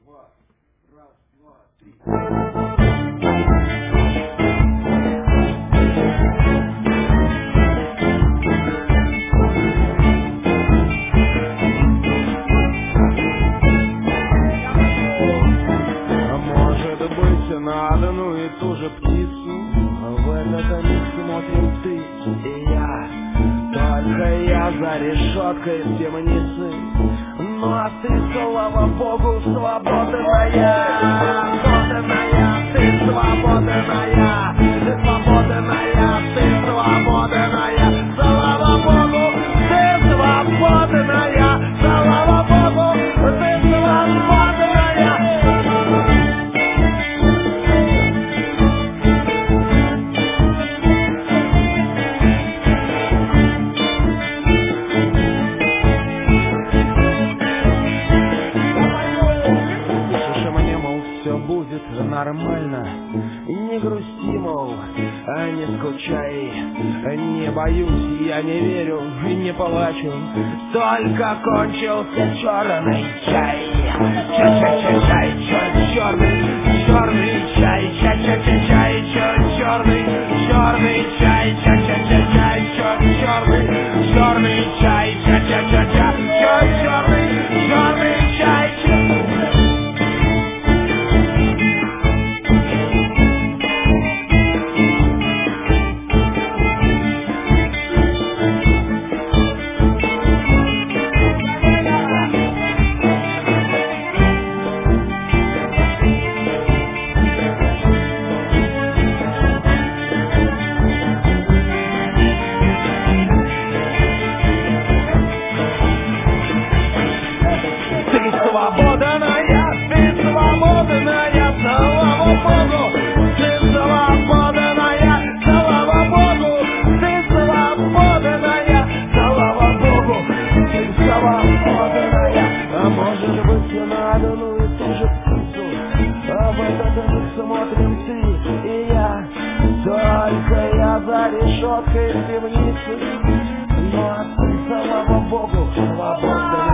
два. Раз, два, три. А может быть, на одну и ту же птицу в этот миг смотрим ты и я. Только я за решеткой темницы. Ну а ты, слава богу, свободная. Свободная, ты свободная. Ты свободная, ты свободная. Слава богу, ты свободная. Слава богу, ты свободная. Пишешь мне, мол, все будет нормально. И не грусти, мол, не скучай. Не боюсь, я не верю и не плачу. Только кончился черный чай. Чай, черный, черный чай. Чай, черный, черный чай. Чай, черный, черный чай. Черный чай. Ты свободная, слава богу. Ты свободная, слава богу. Ты свободная, слава богу. Ты свободная. А может быть, и на одну и ту же птицу в этот миг смотрим ты и я. Только я за решеткой темницы. Ну а ты, слава богу, свободная.